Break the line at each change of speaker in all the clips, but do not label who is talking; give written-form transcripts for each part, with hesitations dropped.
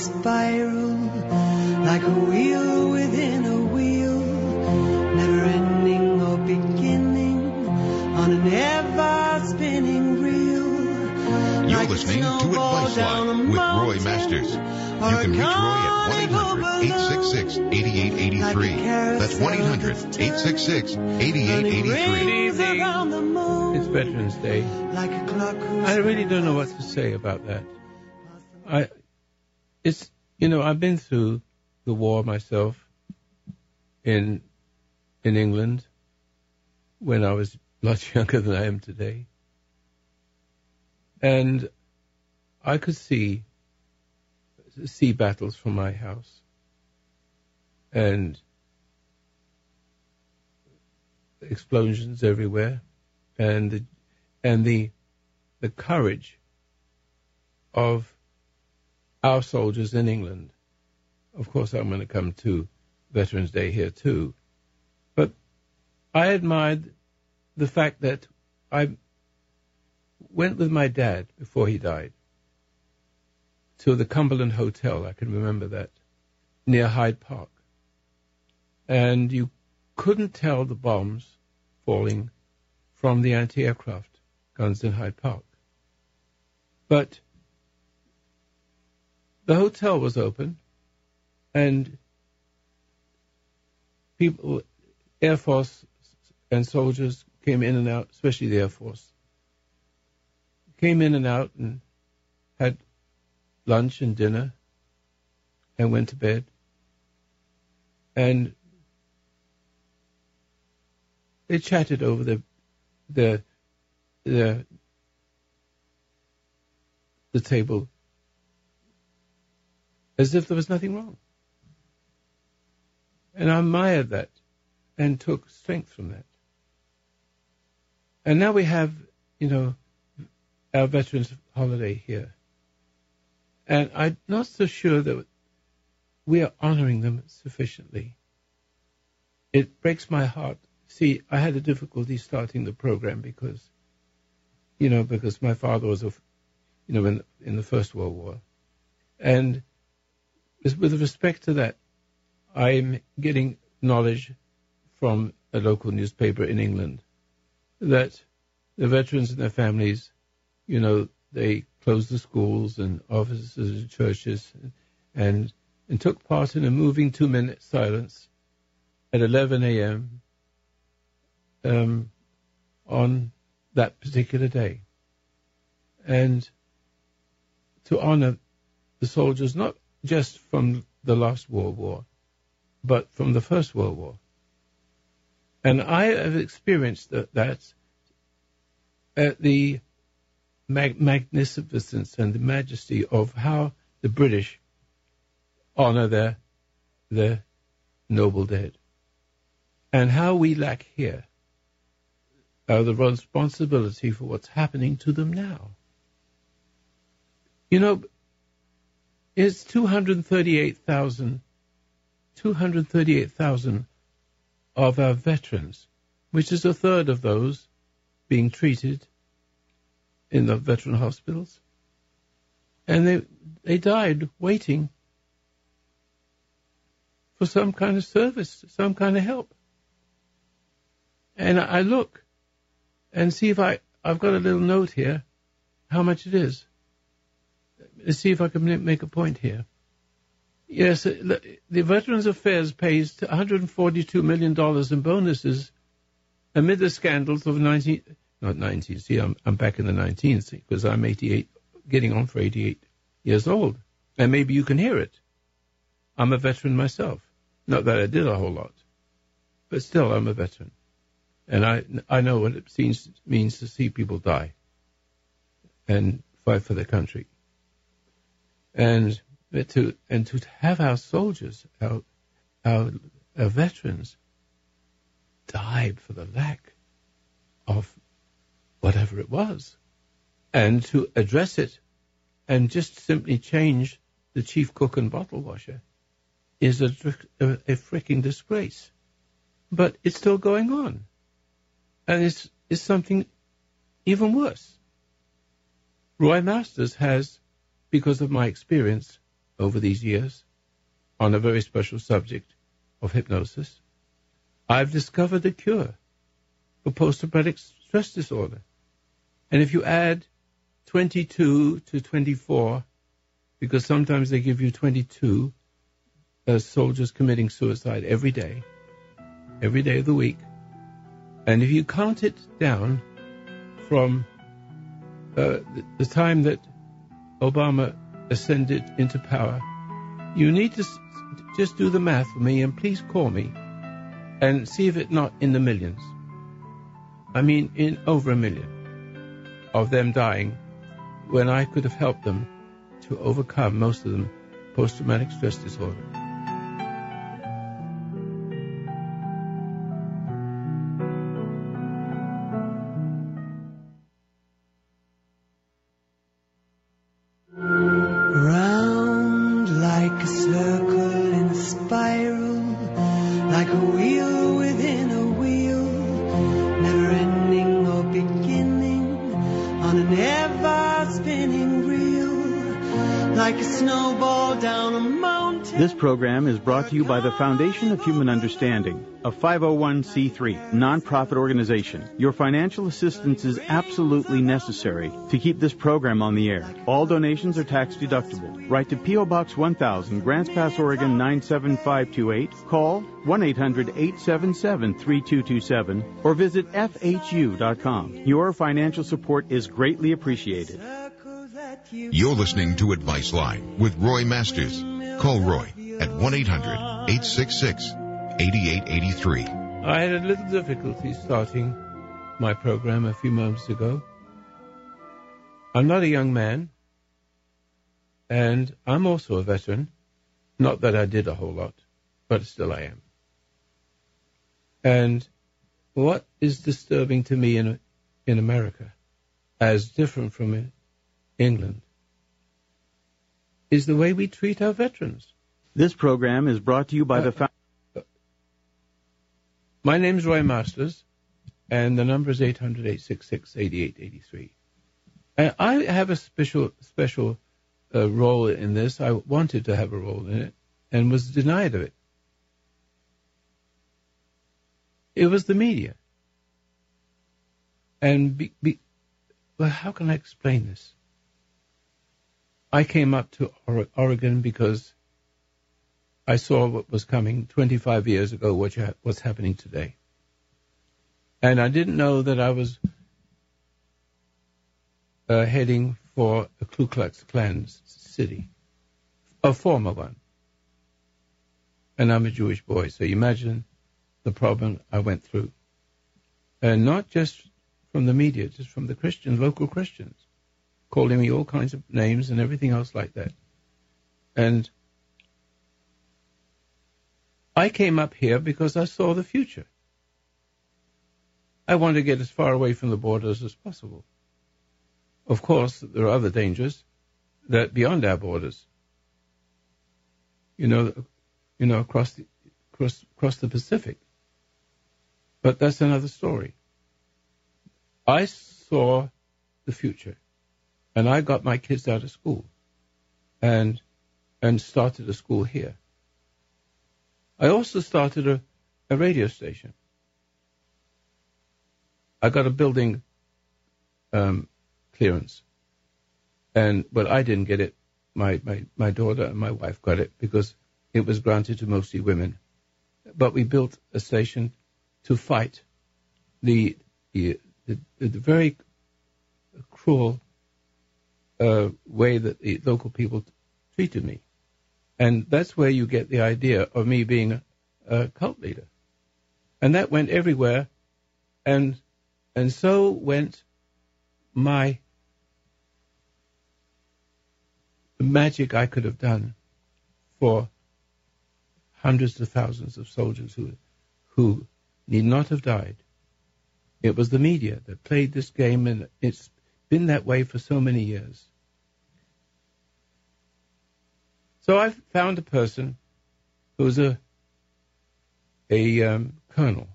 spiral, like a wheel within a wheel, never ending or beginning, on an ever-spinning reel.
You're
Like
listening to Advice Line with Roy Masters. You can reach Roy at 1-800-866-8883. That's 1-800-866-8883.
It's Veterans Day. I really don't know what to say about that. I've been through the war myself in England when I was much younger than I am today. And I could see battles from my house. And explosions everywhere. And the courage of our soldiers in England. Of course, I'm going to come to Veterans Day here too. But I admired the fact that I went with my dad before he died to the Cumberland Hotel, I can remember that, near Hyde Park. And you couldn't tell the bombs falling from the anti-aircraft guns in Hyde Park. But the hotel was open, and people, Air Force and soldiers came in and out, especially the Air Force, came in and out and had lunch and dinner and went to bed. And they chatted over the table as if there was nothing wrong. And I admired that and took strength from that. And now we have, our Veterans Holiday here. And I'm not so sure that we are honoring them sufficiently. It breaks my heart. See, I had a difficulty starting the program because my father was, in the First World War. And with respect to that, I'm getting knowledge from a local newspaper in England that the veterans and their families, they closed the schools and offices and churches and took part in a moving 2-minute silence at 11 a.m. On that particular day. And to honor the soldiers, not just from the last World War, but from the First World War. And I have experienced that at the magnificence and the majesty of how the British honor their noble dead. And how we lack here the responsibility for what's happening to them now. It's 238,000 of our veterans, which is a third of those being treated in the veteran hospitals. And they died waiting for some kind of service, some kind of help. And I look and see if I've got a little note here, how much it is. Let's see if I can make a point here. Yes, the Veterans Affairs pays $142 million in bonuses amid the scandals of not 19, see, I'm back in the 19th, because I'm 88, getting on for 88 years old. And maybe you can hear it. I'm a veteran myself. Not that I did a whole lot, but still I'm a veteran. And I know what it means to see people die and fight for their country. And to have our soldiers, our veterans, died for the lack of whatever it was, and to address it and just simply change the chief cook and bottle washer is a freaking disgrace. But it's still going on. And it's something even worse. Roy Masters has, because of my experience, over these years on a very special subject of hypnosis, I've discovered a cure for post-traumatic stress disorder. And if you add 22 to 24, because sometimes they give you 22 soldiers committing suicide every day of the week, and if you count it down from the time that Obama ascended into power, you need to just do the math for me, and please call me and see if it's not in the millions. I mean, in over 1 million of them dying when I could have helped them to overcome, most of them, post-traumatic stress disorder.
Round like a circle in a spiral, like a wheel within a wheel, never ending or beginning, on an ever-spinning reel, like a snowball down a mountain.
This program is brought to you by the Foundation of Human Understanding, a 501c3 nonprofit organization. Your financial assistance is absolutely necessary to keep this program on the air. All donations are tax deductible. Write to P.O. Box 1000, Grants Pass, Oregon 97528. Call 1-800-877-3227 or visit FHU.com. Your financial support is greatly appreciated.
You're listening to Advice Line with Roy Masters. Call Roy at 1-800-866-8883.
I had a little difficulty starting my program a few moments ago. I'm not a young man, and I'm also a veteran. Not that I did a whole lot, but still I am. And what is disturbing to me in America, as different from England, is the way we treat our veterans.
This program is brought to you by the...
My name's Roy Masters, and the number is 800-866-8883. And I have a special role in this. I wanted to have a role in it, and was denied of it. It was the media. And well, how can I explain this? I came up to Oregon because I saw what was coming 25 years ago, what's happening today. And I didn't know that I was heading for a Ku Klux Klan city, a former one. And I'm a Jewish boy, so you imagine the problem I went through. And not just from the media, just from the Christians, local Christians, calling me all kinds of names and everything else like that. And I came up here because I saw the future. I wanted to get as far away from the borders as possible. Of course, there are other dangers that beyond our borders. Across the Pacific. But that's another story. I saw the future. And I got my kids out of school and started a school here. I also started a radio station. I got a building clearance, but I didn't get it. My daughter and my wife got it because it was granted to mostly women. But we built a station to fight the very cruel way that the local people treated me. And that's where you get the idea of me being a cult leader. And that went everywhere, and so went the magic I could have done for hundreds of thousands of soldiers who need not have died. It was the media that played this game, and it's been that way for so many years. So I found a person who was a colonel,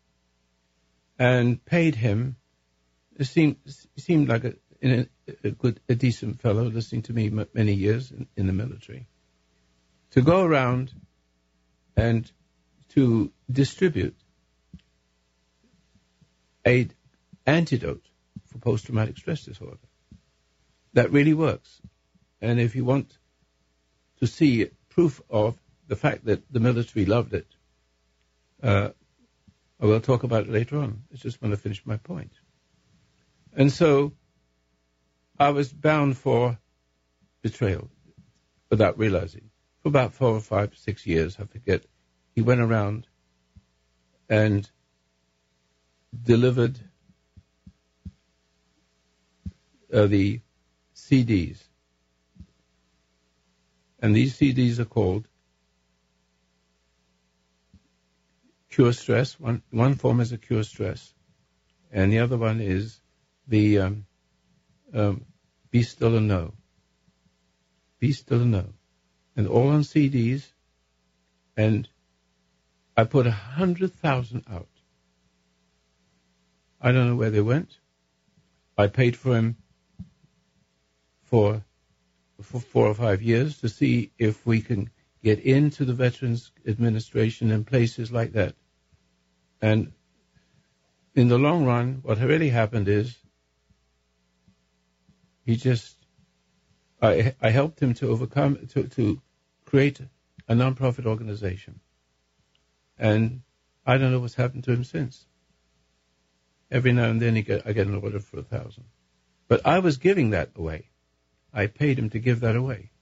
and paid him. It seemed like a decent fellow, listening to me many years in the military. to go around and to distribute an antidote for post-traumatic stress disorder. That really works. And if you want to see proof of the fact that the military loved it, I will talk about it later on. I just want to finish my point. And so I was bound for betrayal without realizing. For about 4 or 5, 6 years, I forget, he went around and delivered the CDs. And these CDs are called Cure Stress. One form is a Cure Stress, and the other one is the Be Still and Know. Be Still and Know. And all on CDs, and I put 100,000 out. I don't know where they went. I paid for him for 4 or 5 years to see if we can get into the Veterans Administration and places like that. And in the long run, what really happened is I helped him to overcome, to create a non-profit organization. And I don't know what's happened to him since. Every now and then I get an order for 1,000. But I was giving that away. I paid him to give that away.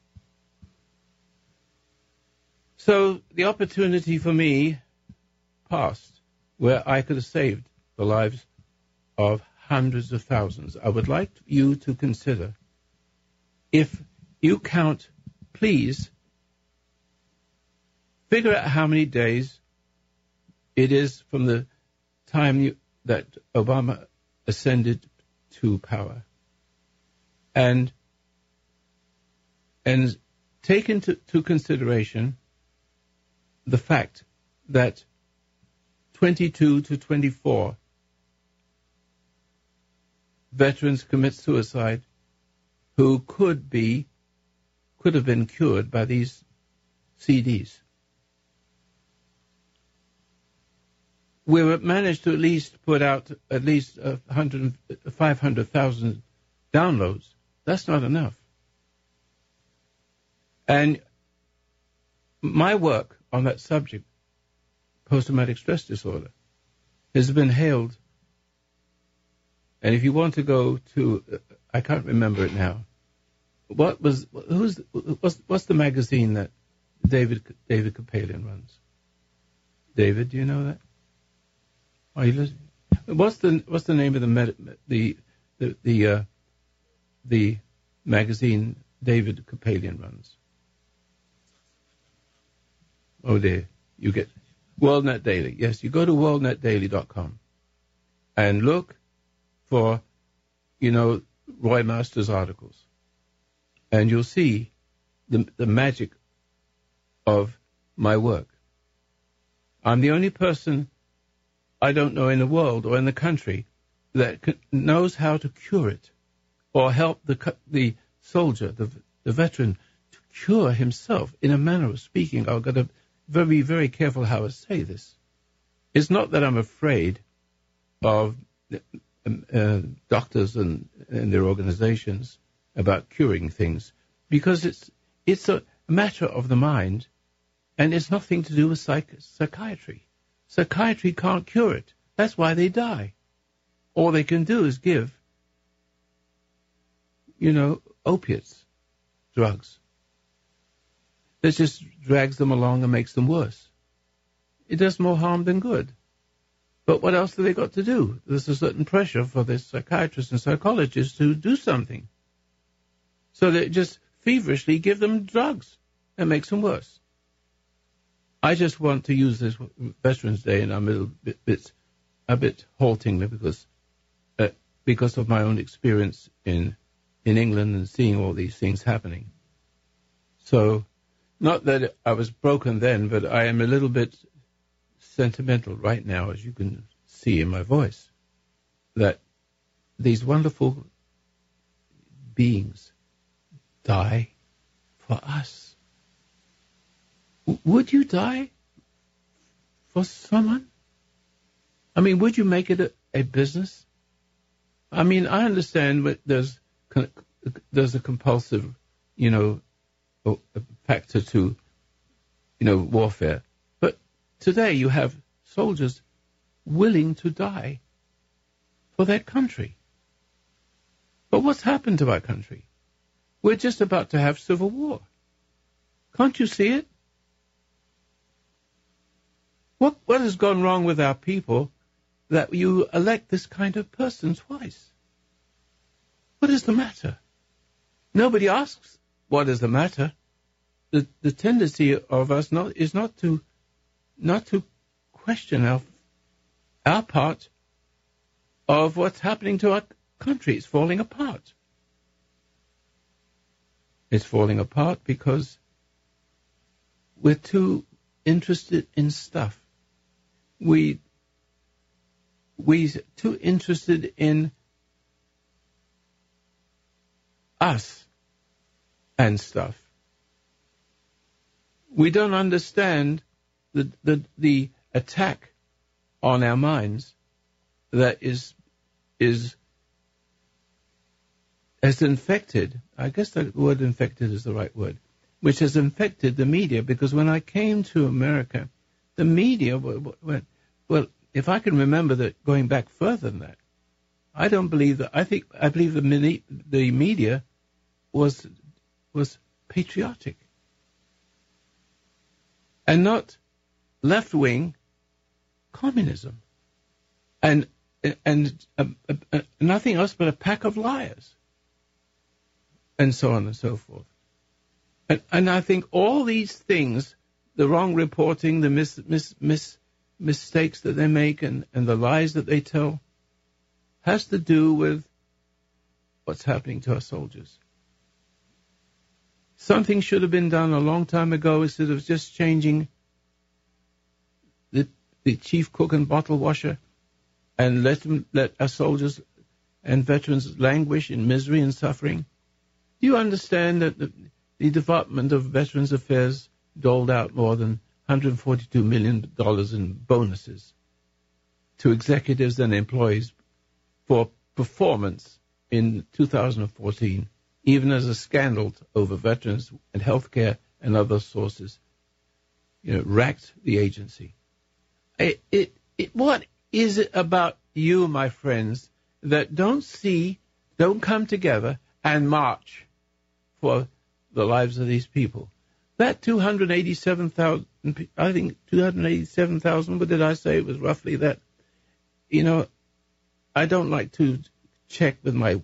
So the opportunity for me passed where I could have saved the lives of hundreds of thousands. I would like you to consider, if you count, please figure out how many days it is from the time that Obama ascended to power, and take into consideration the fact that 22 to 24 veterans commit suicide who could have been cured by these CDs. We managed to at least put out at least 500,000 downloads. That's not enough. And my work on that subject, post-traumatic stress disorder, has been hailed. And if you want to go to, I can't remember it now. What's the magazine that David Kapalian runs? David, do you know that? Are you listening? What's the name of the magazine David Kapalian runs? Oh dear, you get WorldNet Daily. Yes, you go to worldnetdaily.com and look for, Roy Masters articles, and you'll see the magic of my work. I'm the only person I don't know in the world or in the country that knows how to cure it or help the soldier, the veteran, to cure himself in a manner of speaking. I've got to be very, very careful how I say this. It's not that I'm afraid of doctors and their organizations about curing things, because it's a matter of the mind, and it's nothing to do with psychiatry. Psychiatry can't cure it. That's why they die. All they can do is give, opiates, drugs. That just drags them along and makes them worse. It does more harm than good. But what else have they got to do? There's a certain pressure for the psychiatrists and psychologists to do something. So they just feverishly give them drugs and makes them worse. I just want to use this Veterans Day, and I'm a bit halting because of my own experience in England and seeing all these things happening. So, not that I was broken then, but I am a little bit sentimental right now, as you can see in my voice, that these wonderful beings die for us. Would you die for someone? I mean, would you make it a business? I mean, I understand that there's a compulsive, factor to, warfare. But today you have soldiers willing to die for their country. But what's happened to our country? We're just about to have civil war. Can't you see it? What has gone wrong with our people that you elect this kind of person twice? What is the matter? Nobody asks what is the matter. The tendency of us is not to question our part of what's happening to our country. It's falling apart. It's falling apart because we're too interested in stuff. We're too interested in us and stuff. We don't understand the attack on our minds that has infected, I guess the word infected is the right word, which has infected the media, because when I came to America, the media went, well, if I can remember that going back further than that, I don't believe that, I believe the media was patriotic and not left-wing communism and nothing else but a pack of liars and so on and so forth. And I think all these things, the wrong reporting, the mistakes that they make and the lies that they tell, has to do with what's happening to our soldiers. Something should have been done a long time ago instead of just changing the chief cook and bottle washer and let our soldiers and veterans languish in misery and suffering. Do you understand that the Department of Veterans Affairs doled out more than $142 million in bonuses to executives and employees for performance in 2014, even as a scandal over veterans and healthcare and other sources, racked the agency. What is it about you, my friends, that don't come together and march for the lives of these people? That 287,000, I think 287,000, what did I say? It was roughly that. I don't like to check with my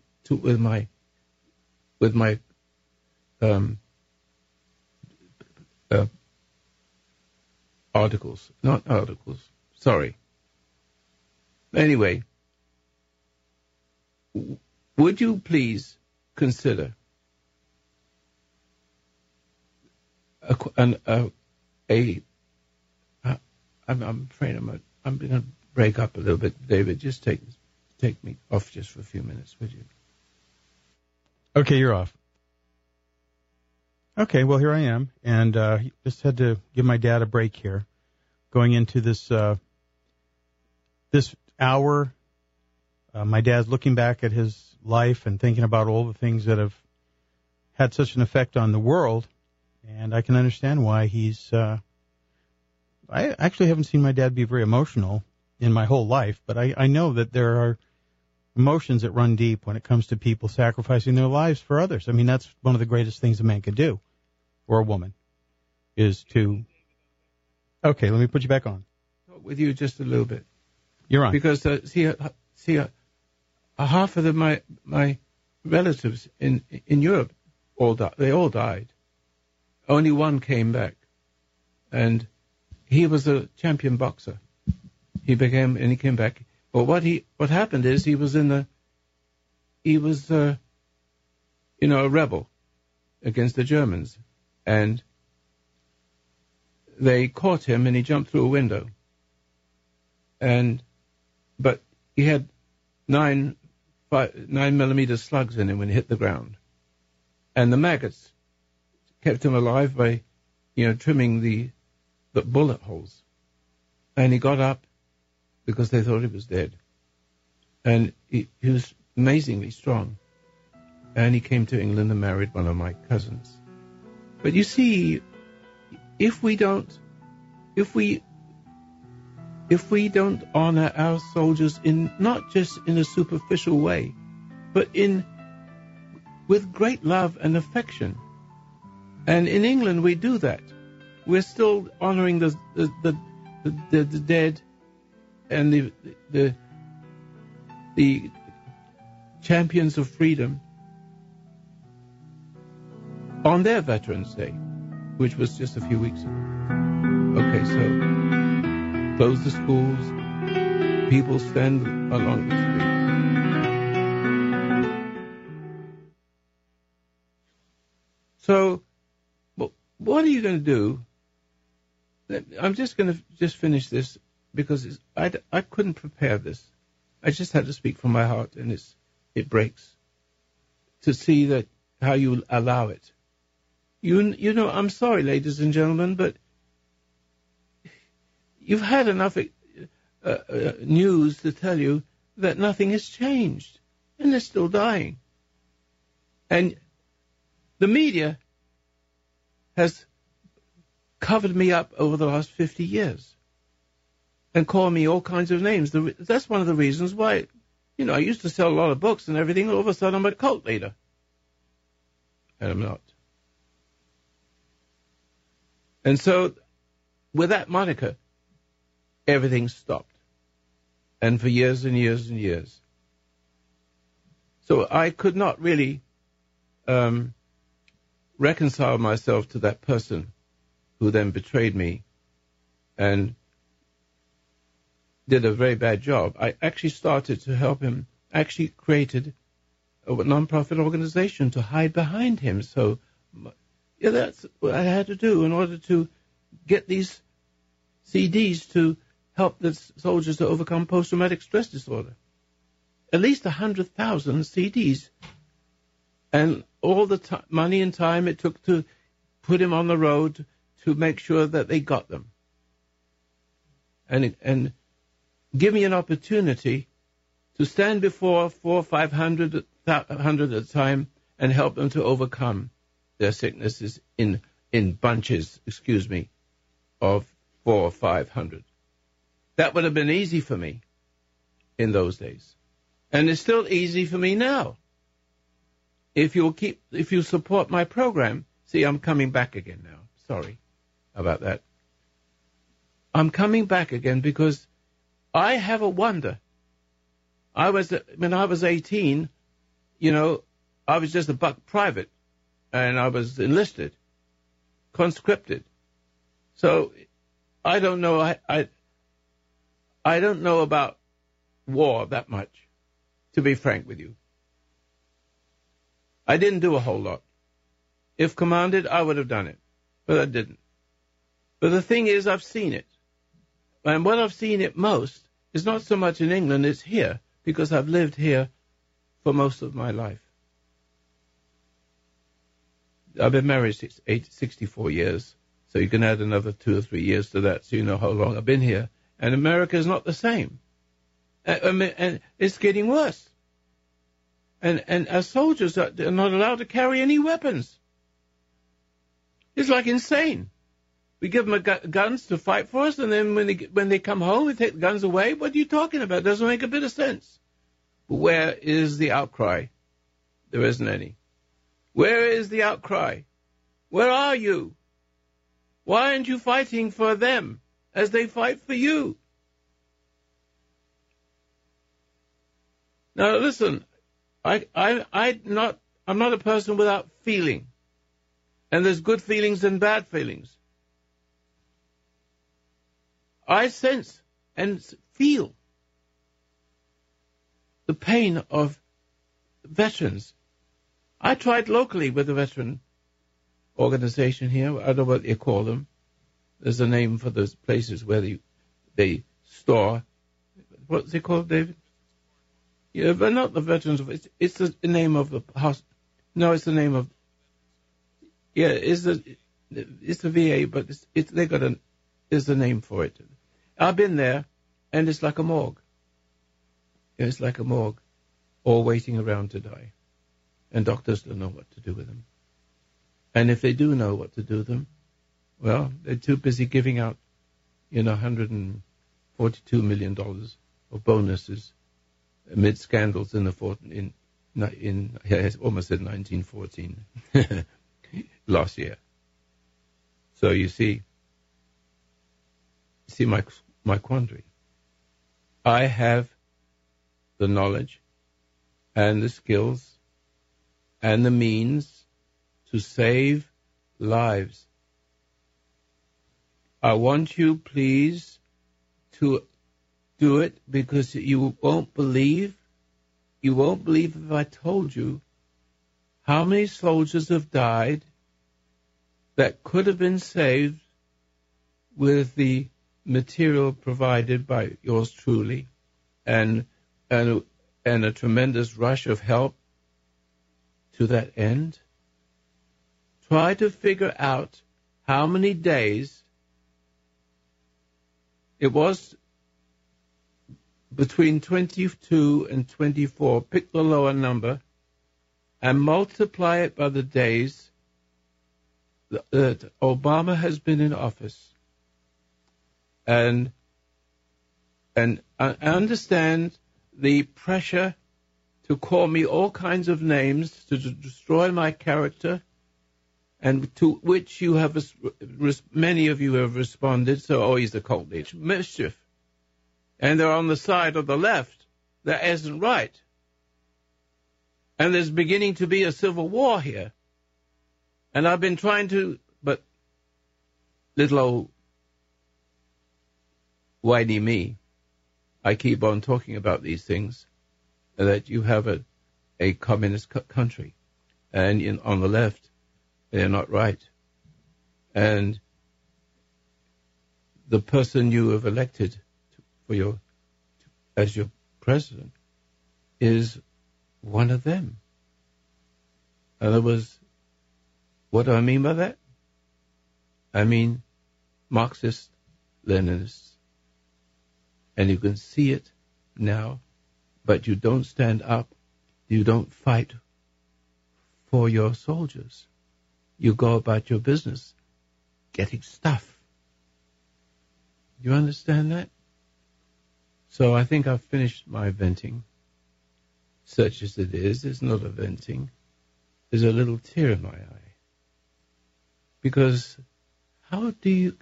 not articles. Sorry. Anyway, would you please consider I'm afraid I'm going to break up a little bit, David. Just take me off just for a few minutes, would you?
Okay, you're off. Okay, well, here I am, and just had to give my dad a break here, going into this hour. My dad's looking back at his life and thinking about all the things that have had such an effect on the world, and I can understand why he's... I actually haven't seen my dad be very emotional in my whole life, but I know that there are emotions that run deep when it comes to people sacrificing their lives for others. I mean, that's one of the greatest things a man could do, or a woman, is to... Okay, let me put you back on.
With you just a little bit.
You're on.
Because, half of my relatives in Europe, they all died. Only one came back. And he was a champion boxer. He came back. But what happened is he was a rebel against the Germans, and they caught him and he jumped through a window. But he had 9mm slugs in him when he hit the ground, and the maggots kept him alive by, trimming the bullet holes. And he got up because they thought he was dead. And he was amazingly strong. And he came to England and married one of my cousins. But you see, if we don't honor our soldiers not just in a superficial way, but with great love and affection. And in England we do that. We're still honoring the dead and the champions of freedom on their Veterans Day, which was just a few weeks ago. Okay, so close the schools, people stand along the street. So, what are you going to do? I'm just going to finish this because I couldn't prepare this. I just had to speak from my heart, and it breaks to see that how you allow it. I'm sorry, ladies and gentlemen, but you've had enough news to tell you that nothing has changed, and they're still dying. And the media has covered me up over the last 50 years and called me all kinds of names. That's one of the reasons why, I used to sell a lot of books and everything. All of a sudden, I'm a cult leader. And I'm not. And so, with that moniker, everything stopped. And for years and years and years. So I could not really reconcile myself to that person who then betrayed me and did a very bad job. I actually started to help him, actually created a non-profit organization to hide behind him. So that's what I had to do in order to get these CDs to help the soldiers to overcome post-traumatic stress disorder. At least 100,000 CDs. And all the money and time it took to put him on the road to make sure that they got them. And give me an opportunity to stand before 400 or 500 at a time and help them to overcome their sicknesses in bunches, of 400 or 500. That would have been easy for me in those days. And it's still easy for me now. If you support my program, see, I'm coming back again now. Sorry about that. I'm coming back again because I have a wonder. When I was 18, I was just a buck private, and I was enlisted, conscripted. So I don't know. I don't know about war that much, to be frank with you. I didn't do a whole lot. If commanded, I would have done it, but I didn't. But the thing is, I've seen it. And what I've seen it most is not so much in England, it's here, because I've lived here for most of my life. I've been married 64 years, so you can add another 2 or 3 years to that so you know how long I've been here. And America is not the same. And it's getting worse. And our soldiers are not allowed to carry any weapons. It's like insane. We give them guns to fight for us, and then when they come home, we take the guns away. What are you talking about? It doesn't make a bit of sense. But where is the outcry? There isn't any. Where is the outcry? Where are you? Why aren't you fighting for them as they fight for you? Now listen, I'm not a person without feeling. And there's good feelings and bad feelings. I sense and feel the pain of veterans. I tried locally with a veteran organization here. I don't know what you call them. There's a name for those places where they store. What's it called, David? Yeah, but not the veterans. It's the name of the house. No, it's the name of. Yeah, It's a VA, but there's a name for it. I've been there, and it's like a morgue. It's like a morgue, all waiting around to die. And doctors don't know what to do with them. And if they do know what to do with them, well, they're too busy giving out, $142 million of bonuses amid scandals in almost said 1914 last year. So you see my quandary. I have the knowledge and the skills and the means to save lives. I want you, please, to do it, because you won't believe if I told you how many soldiers have died that could have been saved with the material provided by yours truly, and a tremendous rush of help to that end. Try to figure out how many days it was between 22 and 24. Pick the lower number and multiply it by the days that Obama has been in office. And I understand the pressure to call me all kinds of names, to destroy my character, and to which you have, many of you have responded. So, he's a cult leader. Mischief. And they're on the side of the left that isn't right. And there's beginning to be a civil war here. And I've been trying to, but little old whitey me, I keep on talking about these things, that you have a communist country. And on the left, they're not right. And the person you have elected as your president is one of them. In other words, what do I mean by that? I mean Marxist, Leninists. And you can see it now, but you don't stand up, you don't fight for your soldiers. You go about your business getting stuff. You understand that? So I think I've finished my venting. Such as it is, it's not a venting. There's a little tear in my eye. Because how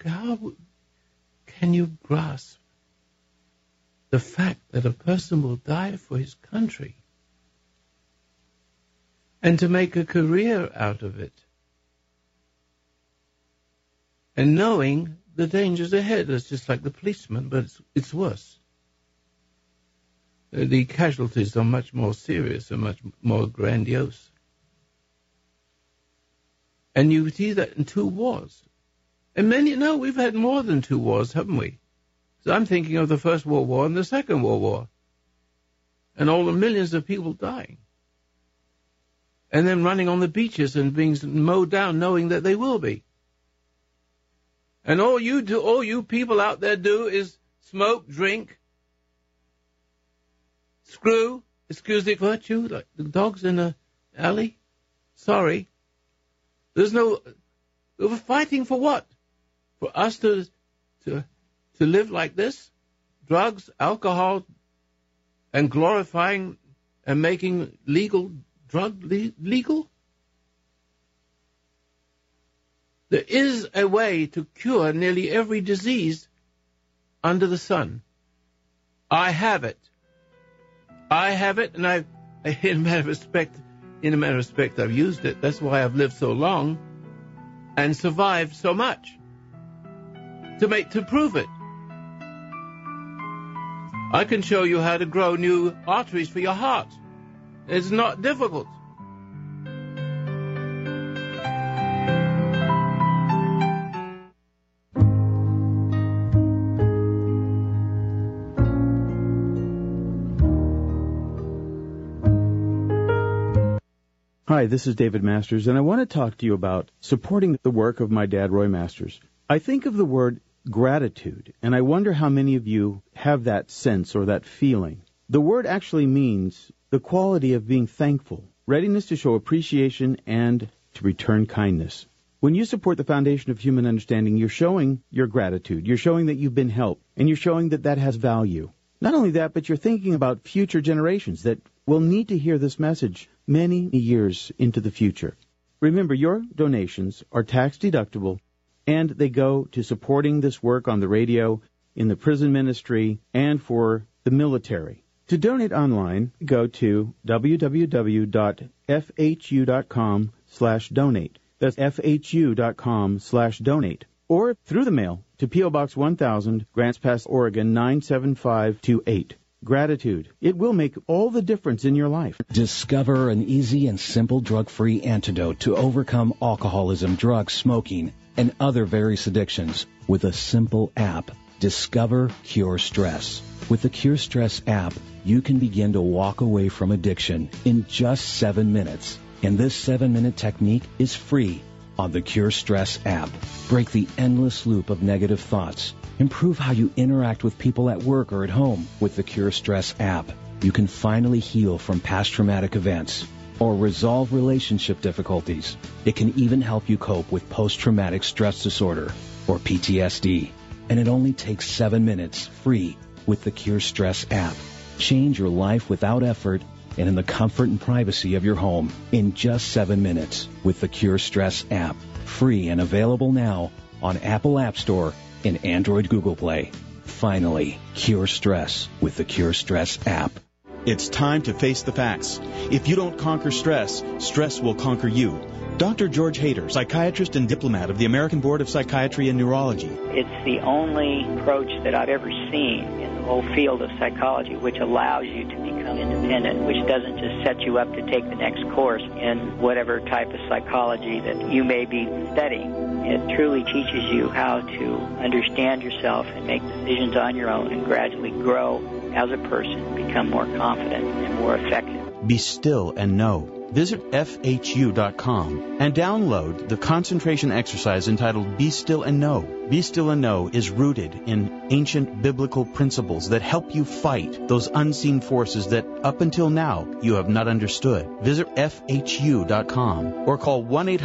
can you grasp the fact that a person will die for his country and to make a career out of it, and knowing the dangers ahead? It's just like the policeman, but it's worse. The casualties are much more serious and much more grandiose. And you see that in 2 wars. And we've had more than 2 wars, haven't we? So I'm thinking of the First World War and the Second World War. And all the millions of people dying. And then running on the beaches and being mowed down knowing that they will be. And all you people out there do is smoke, drink, screw, excuse the virtue, like the dogs in the alley. Sorry. We're fighting for what? For us to live like this? Drugs, alcohol, and glorifying and making drug legal? There is a way to cure nearly every disease under the sun. I have it. And in a matter of respect, I've used it. That's why I've lived so long and survived so much. To prove it. I can show you how to grow new arteries for your heart. It's not difficult.
Hi, this is David Masters, and I want to talk to you about supporting the work of my dad, Roy Masters. I think of the word gratitude, and I wonder how many of you have that sense or that feeling. The word actually means the quality of being thankful, readiness to show appreciation, and to return kindness. When you support the Foundation of Human Understanding, you're showing your gratitude. You're showing that you've been helped, and you're showing that that has value. Not only that, but you're thinking about future generations that will need to hear this message many years into the future. Remember, your donations are tax-deductible, and they go to supporting this work on the radio, in the prison ministry, and for the military. To donate online, go to www.fhu.com/donate. That's fhu.com/donate. Or through the mail to P.O. Box 1000, Grants Pass, Oregon 97528. Gratitude. It will make all the difference in your life.
Discover an easy and simple drug-free antidote to overcome alcoholism, drugs, smoking, and other various addictions with a simple app. Discover Cure Stress. With the Cure Stress app, you can begin to walk away from addiction in just 7 minutes. And this 7-minute technique is free on the Cure Stress app. Break the endless loop of negative thoughts. Improve how you interact with people at work or at home with the Cure Stress app. You can finally heal from past traumatic events or resolve relationship difficulties. It can even help you cope with post-traumatic stress disorder or PTSD. And it only takes 7 minutes free with the Cure Stress app. Change your life without effort and in the comfort and privacy of your home in just 7 minutes with the Cure Stress app. Free and available now on Apple App Store and Android Google Play. Finally, cure stress with the Cure Stress app.
It's time to face the facts. If you don't conquer stress, stress will conquer you. Dr. George Hader, psychiatrist and diplomat of the American Board of Psychiatry and Neurology.
It's the only approach that I've ever seen in the whole field of psychology which allows you to become independent, which doesn't just set you up to take the next course in whatever type of psychology that you may be studying. It truly teaches you how to understand yourself and make decisions on your own and gradually grow as a person, become more confident and more effective.
Be still and know. Visit FHU.com and download the concentration exercise entitled Be Still and Know. Be Still and Know is rooted in ancient biblical principles that help you fight those unseen forces that up until now you have not understood. Visit FHU.com or call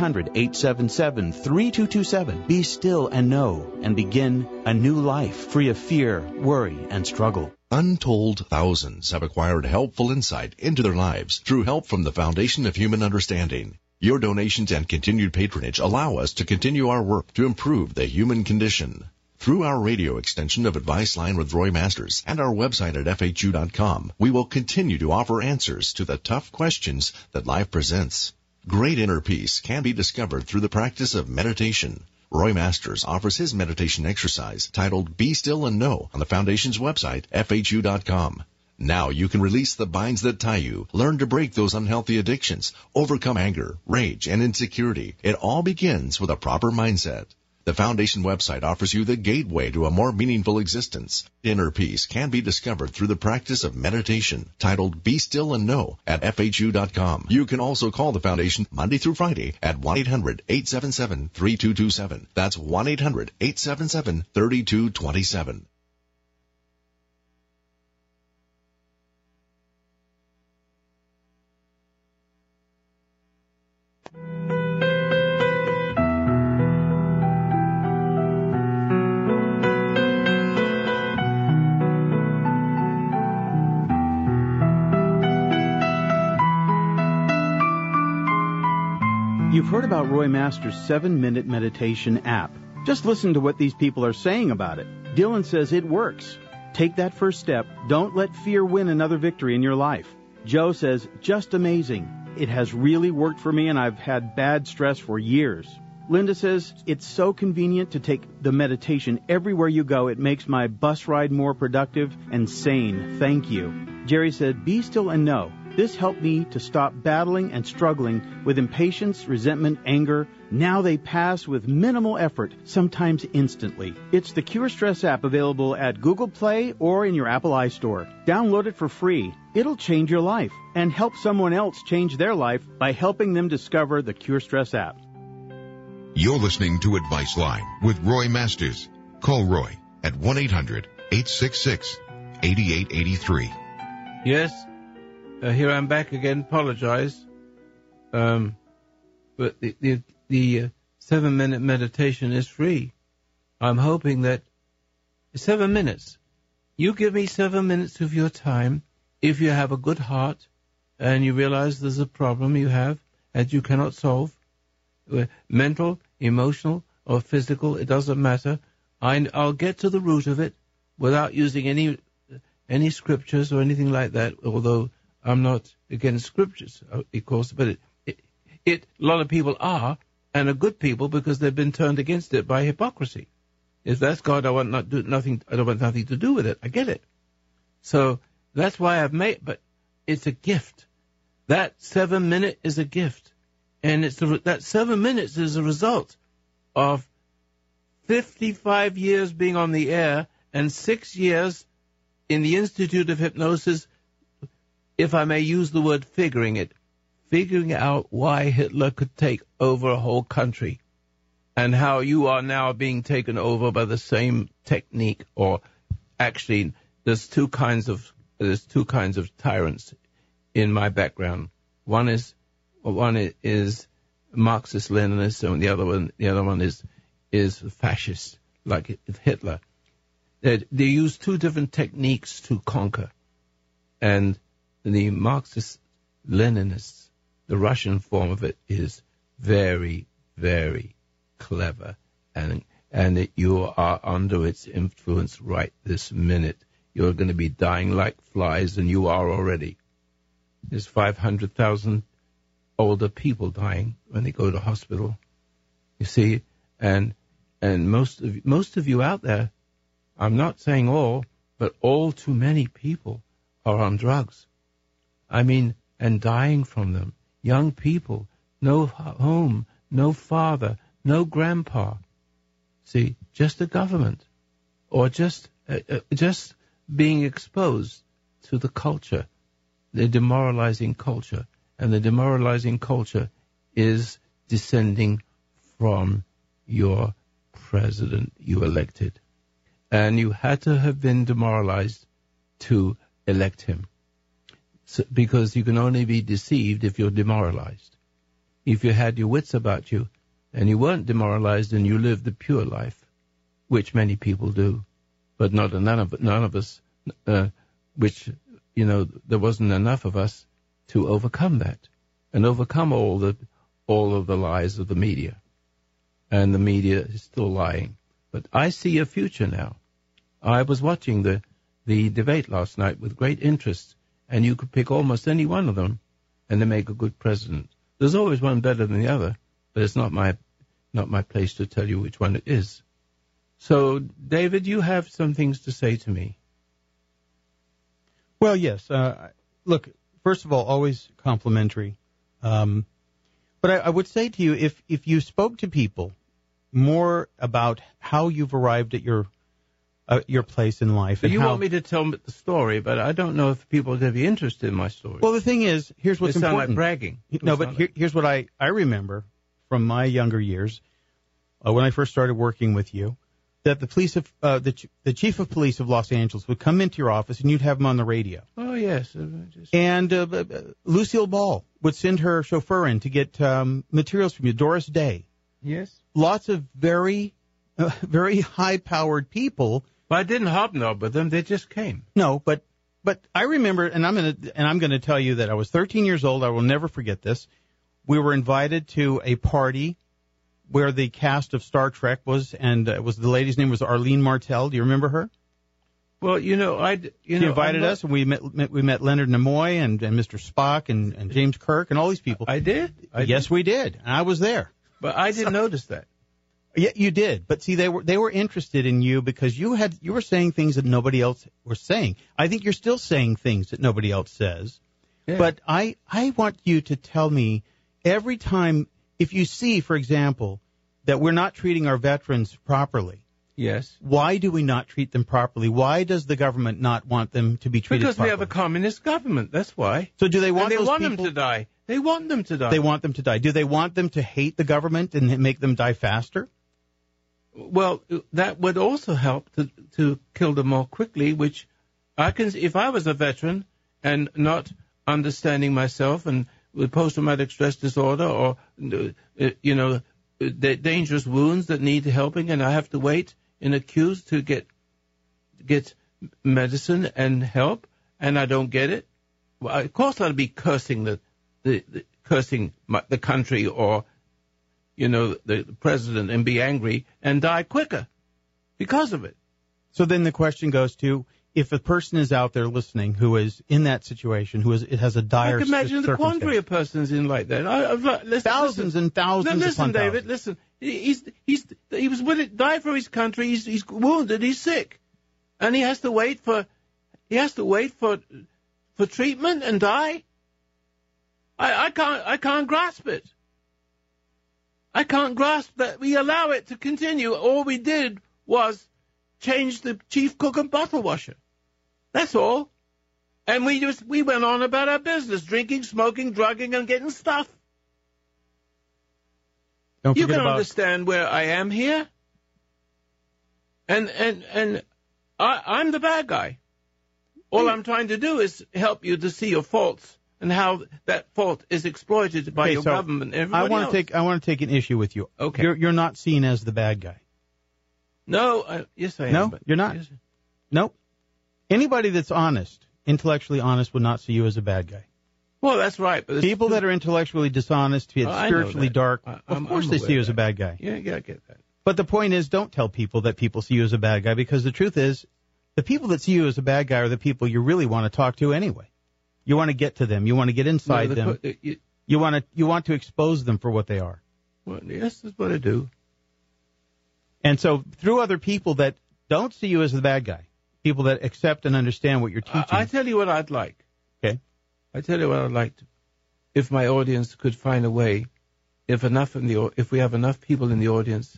1-800-877-3227. Be still and know and begin a new life free of fear, worry, and struggle.
Untold thousands have acquired helpful insight into their lives through help from the Foundation of Human Understanding. Your donations and continued patronage allow us to continue our work to improve the human condition. Through our radio extension of Advice Line with Roy Masters and our website at FHU.com, we will continue to offer answers to the tough questions that life presents. Great inner peace can be discovered through the practice of meditation. Roy Masters offers his meditation exercise titled Be Still and Know on the Foundation's website, FHU.com. Now you can release the binds that tie you, learn to break those unhealthy addictions, overcome anger, rage, and insecurity. It all begins with a proper mindset. The Foundation website offers you the gateway to a more meaningful existence. Inner peace can be discovered through the practice of meditation, titled Be Still and Know at FHU.com. You can also call the Foundation Monday through Friday at 1-800-877-3227. That's 1-800-877-3227.
You've heard about Roy Masters' 7-minute meditation app. Just listen to what these people are saying about it. Dylan says it works. Take that first step. Don't let fear win another victory in your life. Joe says, just amazing. It has really worked for me and I've had bad stress for years. Linda says, it's so convenient to take the meditation everywhere you go. It makes my bus ride more productive and sane. Thank you. Jerry said, be still and know. This helped me to stop battling and struggling with impatience, resentment, anger. Now they pass with minimal effort, sometimes instantly. It's the Cure Stress app, available at Google Play or in your Apple iStore. Download it for free. It'll change your life and help someone else change their life by helping them discover the Cure Stress app.
You're listening to Advice Line with Roy Masters. Call Roy at 1-800-866-8883.
Yes, here I'm back again. Apologize. But the 7-minute meditation is free. I'm hoping that 7 minutes. You give me 7 minutes of your time if you have a good heart and you realize there's a problem you have that you cannot solve. Mental, emotional, or physical, it doesn't matter. I'll get to the root of it without using any scriptures or anything like that, although I'm not against scriptures, of course, but a lot of people are, and are good people because they've been turned against it by hypocrisy. If that's God, I want nothing to do with it. I get it. So that's why I've made, but it's a gift. That 7 minute is a gift. And that 7 minutes is a result of 55 years being on the air and 6 years in the Institute of Hypnosis, if I may use the word figuring out why Hitler could take over a whole country and how you are now being taken over by the same technique. Or actually, there's two kinds of tyrants in my background. One is Marxist-Leninist, and the other one is fascist, like Hitler. They use two different techniques to conquer, and the Marxist-Leninists, the Russian form of it, is very, very clever, and you are under its influence right this minute. You're going to be dying like flies, and you are already. There's 500,000 older people dying when they go to hospital. You see, and most of you out there, I'm not saying all, but all too many people are on drugs. I mean, and dying from them. Young people, no home, no father, no grandpa. See, just the government, or just being exposed to the culture, the demoralizing culture. And the demoralizing culture is descending from your president you elected. And you had to have been demoralized to elect him. So, because you can only be deceived if you're demoralized. If you had your wits about you and you weren't demoralized and you lived the pure life, which many people do, but none of us, which, there wasn't enough of us to overcome that and overcome all of the lies of the media. And the media is still lying. But I see a future now. I was watching the debate last night with great interest, and you could pick almost any one of them and they make a good president. There's always one better than the other, but it's not my place to tell you which one it is. So, David, you have some things to say to me.
Well, yes. Look, first of all, always complimentary. But I would say to you, if you spoke to people more about how you've arrived at your place in life.
But you want me to tell the story, but I don't know if people are going to be interested in my story.
Well, the thing is, here's what's important.
It sounds like bragging.
No, but here's what I remember from my younger years, when I first started working with you, that the the chief of police of Los Angeles would come into your office and you'd have him on the radio.
Oh, yes.
And Lucille Ball would send her chauffeur in to get materials from you, Doris Day.
Yes.
Lots of very high-powered people.
Well, I didn't hobnob with them. They just came.
No, but I remember, and I'm gonna tell you that I was 13 years old. I will never forget this. We were invited to a party where the cast of Star Trek was, and the lady's name was Arlene Martell. Do you remember her?
Well, she
invited us, and we met Leonard Nimoy and Mr. Spock and James Kirk and all these people.
I did.
Yes, we did. And I was there.
But I didn't notice that.
Yeah, you did. But see, they were interested in you because you were saying things that nobody else was saying. I think you're still saying things that nobody else says.
Yeah.
But I want you to tell me every time, if you see, for example, that we're not treating our veterans properly.
Yes.
Why do we not treat them properly? Why does the government not want them to be treated
Because
properly?
we have a communist government. That's why.
So do they want
and they
those
want
people?
them to die. They want them to die.
They want them to die. Do they want them to hate the government and make them die faster?
Well, that would also help to kill them more quickly, which I can. If I was a veteran and not understanding myself and with post-traumatic stress disorder or, the dangerous wounds that need helping, and I have to wait in a queue to get medicine and help, and I don't get it, well, of course I'd be cursing cursing the country or, the president and be angry and die quicker because of it.
So then the question goes to, if a person is out there listening who is in that situation, it has a dire
I can imagine the
circumstance.
quandary a person's in like that.
Thousands and thousands
listen,
upon
David,
thousands.
listen. He was willing to die for his country. He's wounded. He's sick, and he has to wait for treatment and die. I can't grasp it. I can't grasp that we allow it to continue. All we did was change the chief cook and bottle washer. That's all. And we went on about our business, drinking, smoking, drugging, and getting stuff. You can understand where I am here. And I'm the bad guy. All I'm trying to do is help you to see your faults and how that fault is exploited by your government and everybody else.
I want to take an issue with you.
Okay.
You're not seen as the bad guy.
No, yes I am.
No, you're not.
Yes.
Nope. Anybody that's honest, intellectually honest, would not see you as a bad guy.
Well, that's right. But
people that are intellectually dishonest, spiritually dark, of course they see you as a bad guy.
Yeah, I get that.
But the point is, don't tell people that people see you as a bad guy, because the truth is, the people that see you as a bad guy are the people you really want to talk to anyway. You want to get to them. You want to get inside them. You want to expose them for what they are.
Well, yes, that's what I do.
And so through other people that don't see you as the bad guy, people that accept and understand what you're teaching.
I tell you what I'd like.
Okay.
I tell you what I'd like if my audience could find a way, if we have enough people in the audience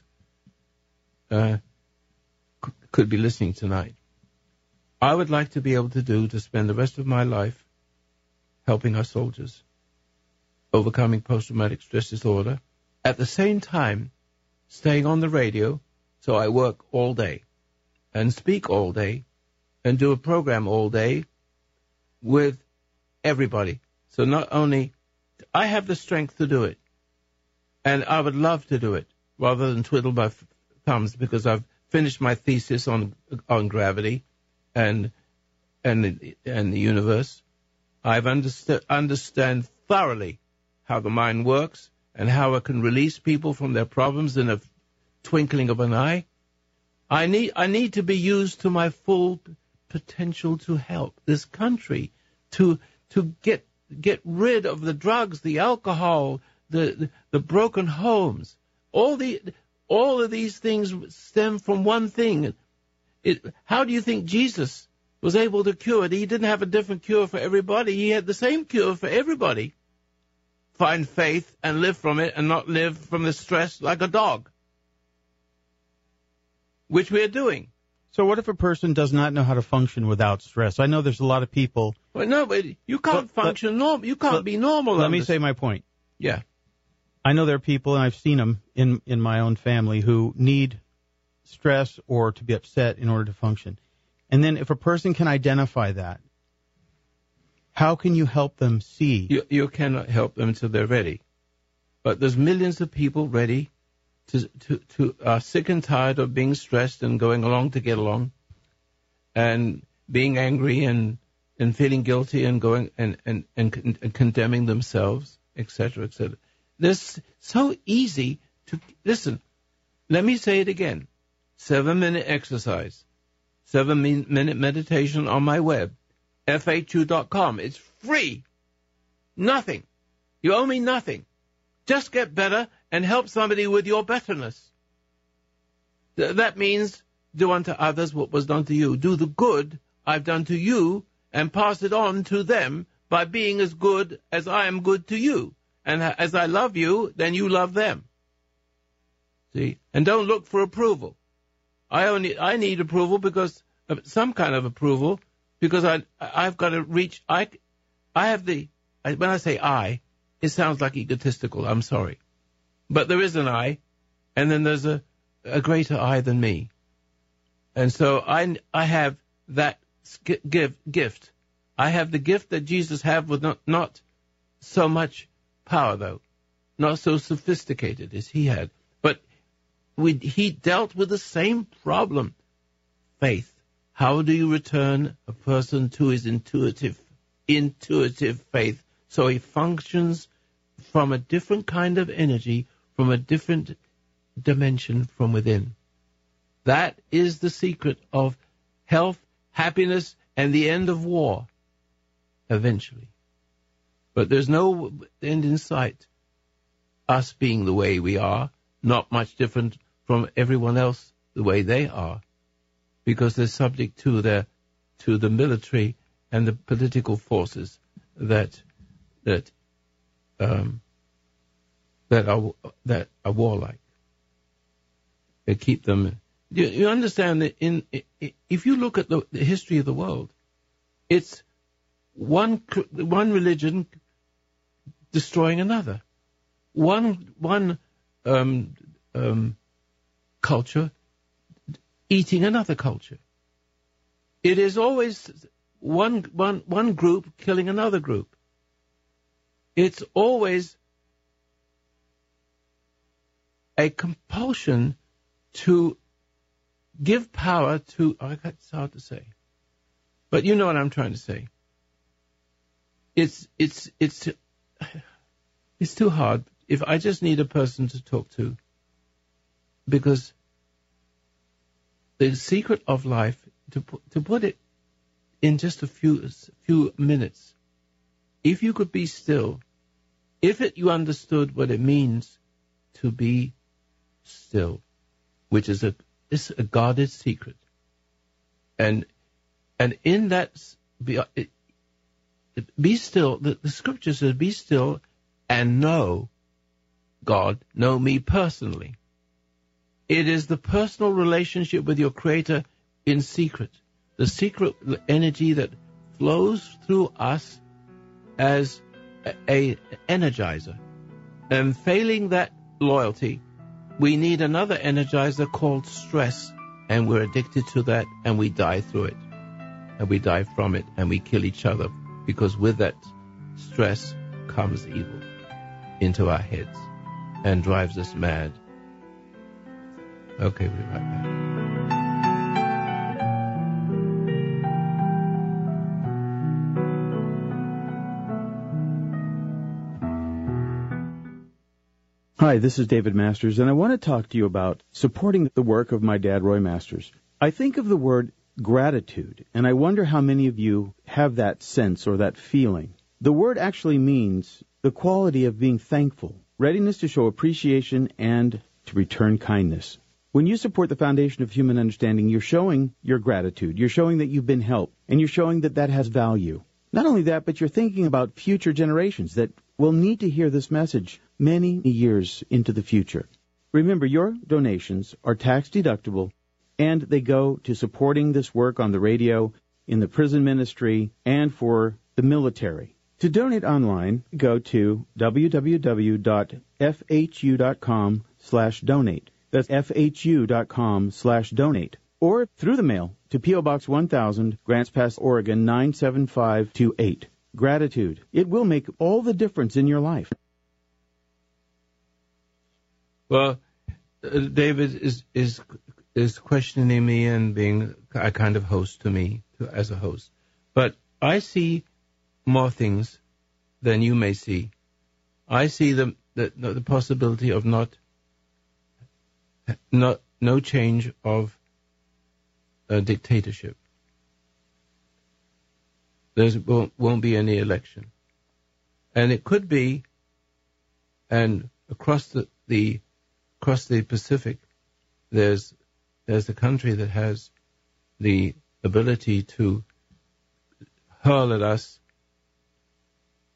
could be listening tonight, I would like to be able to spend the rest of my life helping our soldiers overcoming post-traumatic stress disorder, at the same time staying on the radio, so I work all day and speak all day and do a program all day with everybody. So not only I have the strength to do it, and I would love to do it rather than twiddle my thumbs, because I've finished my thesis on gravity and the universe. I've understand thoroughly how the mind works and how it can release people from their problems in a twinkling of an eye. I need to be used to my full potential to help this country to get rid of the drugs, the alcohol, the broken homes. All of these things stem from one thing. How do you think Jesus was able to cure it? He didn't have a different cure for everybody. He had the same cure for everybody. Find faith and live from it, and not live from the stress like a dog, which we are doing.
So what if a person does not know how to function without stress? I know there's a lot of people.
Well, no, but you can't function normal. You can't be normal.
Let me say my point.
Yeah.
I know there are people, and I've seen them in my own family, who need stress or to be upset in order to function. And then if a person can identify that, how can you help them see?
You cannot help them until they're ready. But there's millions of people ready to are sick and tired of being stressed and going along to get along, and being angry and feeling guilty and going and condemning themselves, etc., etc. This so easy to listen. Let me say it again: 7-minute exercise, 7-minute meditation on my web, FHU.com. It's free. Nothing. You owe me nothing. Just get better and help somebody with your betterness. That means do unto others what was done to you. Do the good I've done to you and pass it on to them by being as good as I am good to you. And as I love you, then you love them. See? And don't look for approval. I need approval because of some kind of approval, because I've got to reach, when I say I, it sounds like egotistical, I'm sorry. But there is an I, and then there's a greater I than me. And so I have that gift. I have the gift that Jesus had with not so much power, though, not so sophisticated as he had. But he dealt with the same problem, faith. How do you return a person to his intuitive faith so he functions from a different kind of energy, from a different dimension from within? That is the secret of health, happiness, and the end of war, eventually. But there's no end in sight. Us being the way we are, not much different from everyone else the way they are, because they're subject to the military and the political forces that are warlike. They keep them. You understand that if you look at the history of the world, it's one religion destroying another, one culture eating another culture. It is always one group killing another group. It's always a compulsion to give power to, it's hard to say, but you know what I'm trying to say. It's too hard. If I just need a person to talk to, because the secret of life, to put it in just a few minutes, if you could be still, you understood what it means to be still, which is a guarded secret, and in that be still. The scripture says, "Be still and know God, know me personally." It is the personal relationship with your Creator in secret, the secret energy that flows through us as a energizer. And failing that loyalty, we need another energizer called stress, and we're addicted to that, and we die through it, and we die from it, and we kill each other, because with that stress comes evil into our heads and drives us mad. Okay, we'll be right back.
Hi, this is David Masters, and I want to talk to you about supporting the work of my dad, Roy Masters. I think of the word gratitude, and I wonder how many of you have that sense or that feeling. The word actually means the quality of being thankful, readiness to show appreciation, and to return kindness. When you support the Foundation of Human Understanding, you're showing your gratitude. You're showing that you've been helped, and you're showing that that has value. Not only that, but you're thinking about future generations that will need to hear this message many years into the future. Remember, your donations are tax deductible, and they go to supporting this work on the radio, in the prison ministry, and for the military. To donate online, go to www.fhu.com/donate. That's fhu.com/donate. Or through the mail to P.O. Box 1000, Grants Pass, Oregon 97528. Gratitude. It will make all the difference in your life.
Well, David is questioning me and being a kind of host to me as a host. But I see more things than you may see. I see the possibility of no change of a dictatorship. There won't be any election, and it could be, and across the Pacific, there's a country that has the ability to hurl at us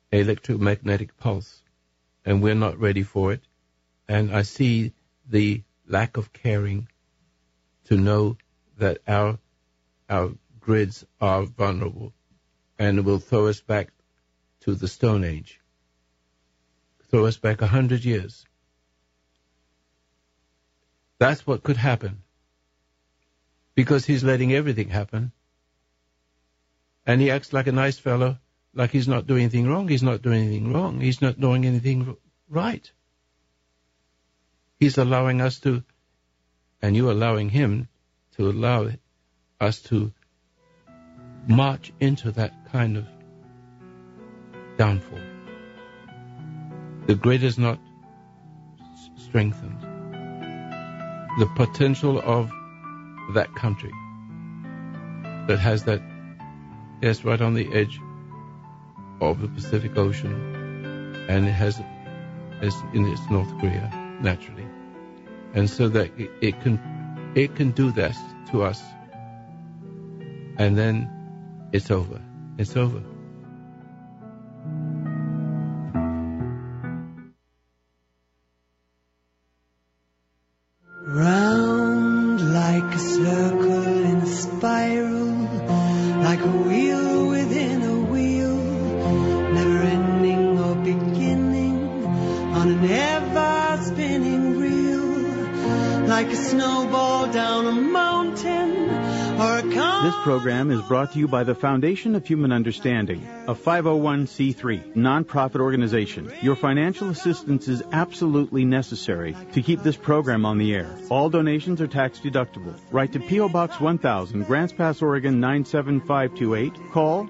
electromagnetic pulse, and we're not ready for it. And I see the lack of caring to know that our grids are vulnerable and will throw us back to the Stone Age, throw us back 100 years. That's what could happen, because he's letting everything happen. And he acts like a nice fellow, like he's not doing anything wrong. He's not doing anything wrong. He's not doing anything right. He's allowing us to, and you're allowing him to allow us to march into that kind of downfall. The grid is not strengthened. The potential of that country that has that, yes, right on the edge of the Pacific Ocean, and it has in its North Korea, naturally. And so that it can do that to us, and then it's over. It's over.
Round like a circle in a spiral, like a wheel within a wheel, never ending or beginning, on an ever spinning reel, like a snowball down a mountain or a
This program is brought to you by the Foundation of Human Understanding, a 501c3 nonprofit organization. Your financial assistance is absolutely necessary to keep this program on the air. All donations are tax deductible. Write to P.O. Box 1000, Grants Pass, Oregon 97528. Call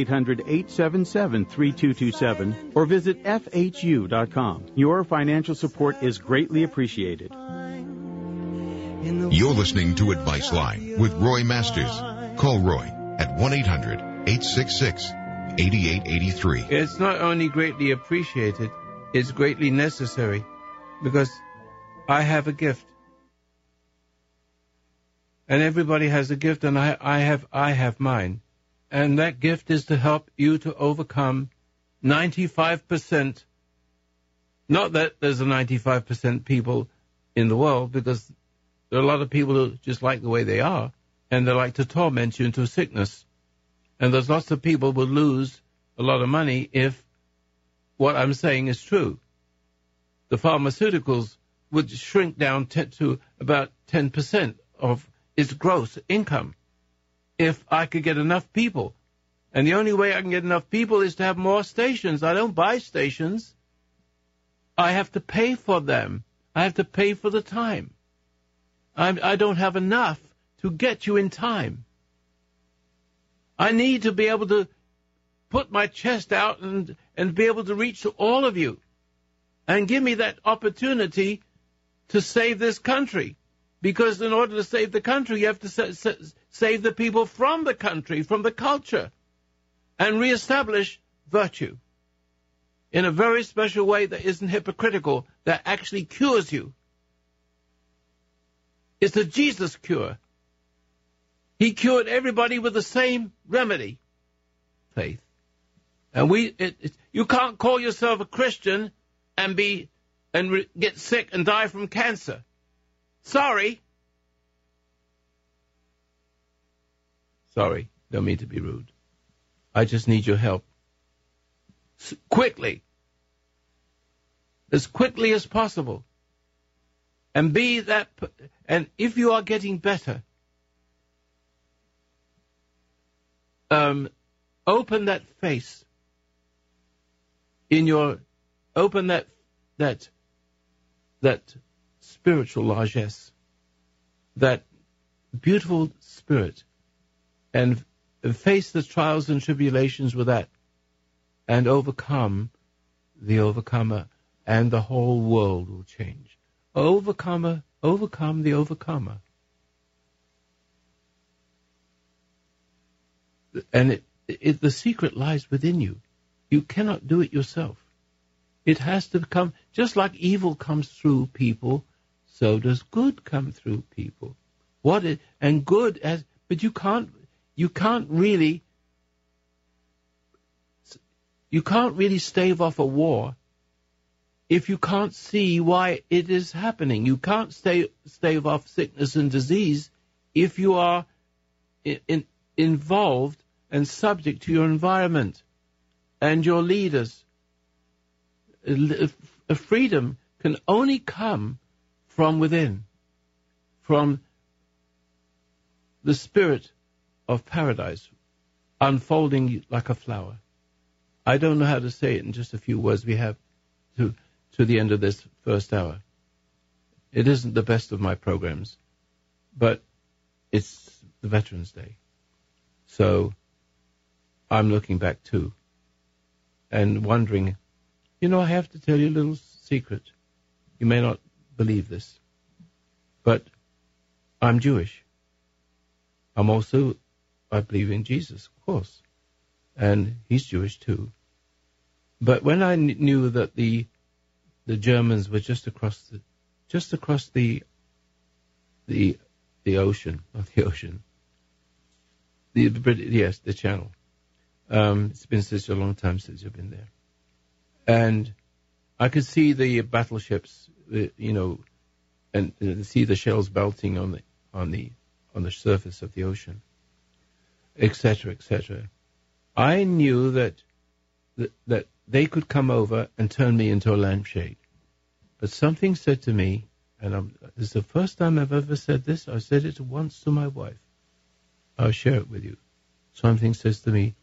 1-800-877-3227 or visit FHU.com. Your financial support is greatly appreciated.
You're listening to Advice Line with Roy Masters. Call Roy at 1-800-866-8883.
It's not only greatly appreciated, it's greatly necessary, because I have a gift. And everybody has a gift, and I have mine. And that gift is to help you to overcome 95%. Not that there's a 95% people in the world, because there are a lot of people who just like the way they are, and they like to torment you into sickness. And there's lots of people who will lose a lot of money if what I'm saying is true. The pharmaceuticals would shrink down to about 10% of its gross income if I could get enough people. And the only way I can get enough people is to have more stations. I don't buy stations. I have to pay for them. I have to pay for the time. I don't have enough to get you in time. I need to be able to put my chest out and be able to reach to all of you and give me that opportunity to save this country. Because in order to save the country, you have to save the people from the country, from the culture, and reestablish virtue in a very special way that isn't hypocritical, that actually cures you. It's the Jesus cure. He cured everybody with the same remedy, faith. And you can't call yourself a Christian and get sick and die from cancer. Sorry. Sorry, don't mean to be rude. I just need your help. Quickly. As quickly as possible. And be that, and if you are getting better, open that face open that spiritual largesse, that beautiful spirit, and face the trials and tribulations with that, and overcome the overcomer, and the whole world will change. Overcome the overcomer. And the secret lies within you. You cannot do it yourself. It has to come, just like evil comes through people, so does good come through people. But you can't really You can't really stave off a war if you can't see why it is happening. You can't stave off sickness and disease if you are involved and subject to your environment and your leaders. Freedom can only come from within, from the spirit of paradise unfolding like a flower. I don't know how to say it in just a few words we have to the end of this first hour. It isn't the best of my programs, but it's the Veterans Day. So I'm looking back too and wondering, I have to tell you a little secret. You may not believe this, but I'm Jewish. I believe in Jesus, of course, and he's Jewish too. But when I knew that the Germans were just across the ocean, not the ocean, the Channel. It's been such a long time since I've been there, and I could see the battleships, and see the shells belting on the surface of the ocean, etc., etc. I knew that they could come over and turn me into a lampshade. But something said to me, and this is the first time I've ever said this. I said it once to my wife. I'll share it with you. Something says to me,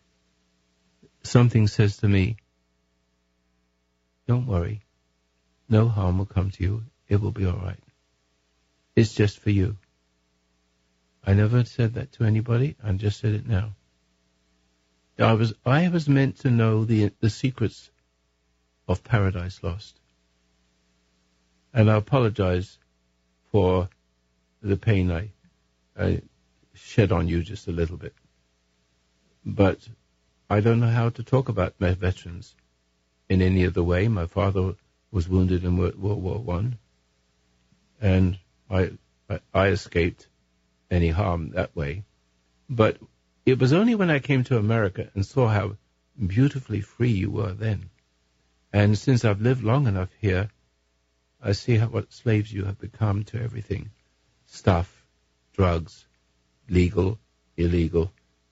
don't worry. No harm will come to you. It will be all right. It's just for you. I never said that to anybody. I just said it now. I was meant to know the secrets of Paradise Lost. And I apologize for the pain I shed on you just a little bit. But I don't know how to talk about my veterans in any other way. My father was wounded in World War I, and I escaped any harm that way. But it was only when I came to America and saw how beautifully free you were then. And since I've lived long enough here, I see what slaves you have become to everything. Stuff, drugs, legal, illegal,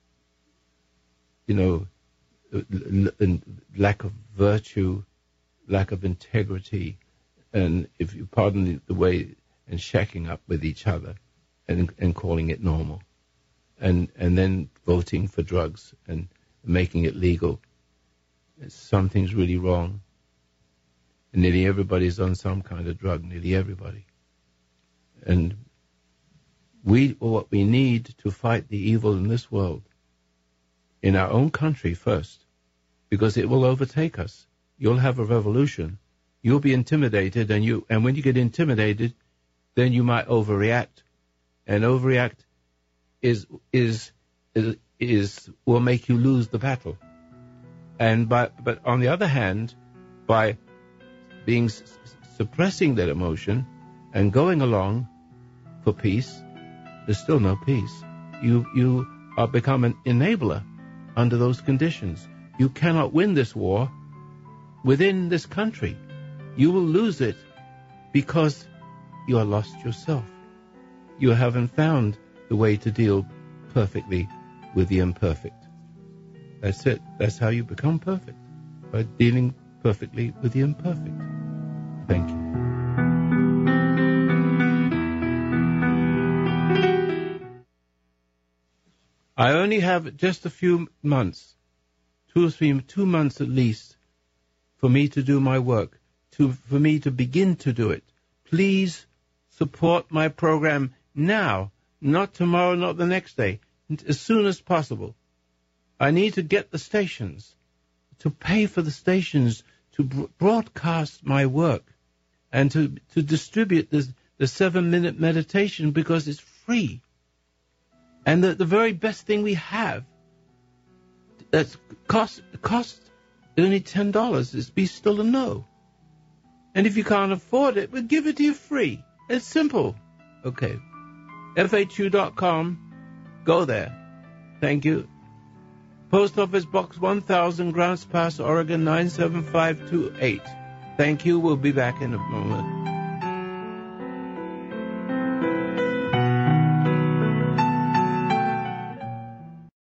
lack of virtue, lack of integrity, and if you pardon the way, and shacking up with each other and calling it normal. And then voting for drugs and making it legal. Something's really wrong. And nearly everybody's on some kind of drug, nearly everybody. And what we need to fight the evil in this world, in our own country first, because it will overtake us. You'll have a revolution. You'll be intimidated, and when you get intimidated, then you might overreact. And overreact will make you lose the battle. But on the other hand, by suppressing that emotion and going along for peace, there's still no peace. You are become an enabler under those conditions. You cannot win this war within this country. You will lose it because you are lost yourself. You haven't found the way to deal perfectly with the imperfect. That's it. That's how you become perfect, by dealing perfectly with the imperfect. Thank you. I only have just a few months, 2 months at least, for me to do my work, for me to begin to do it. Please support my program now, not tomorrow, not the next day, as soon as possible. I need to get the stations, to pay for the stations, to broadcast my work, and to distribute the 7-minute meditation, because it's free. And the very best thing we have that cost only $10 is Be Still and Know. And if you can't afford it, we'll give it to you free. It's simple. Okay. FHU.com. Go there. Thank you. Post Office Box 1000, Grants Pass, Oregon 97528. Thank you. We'll be back in a moment.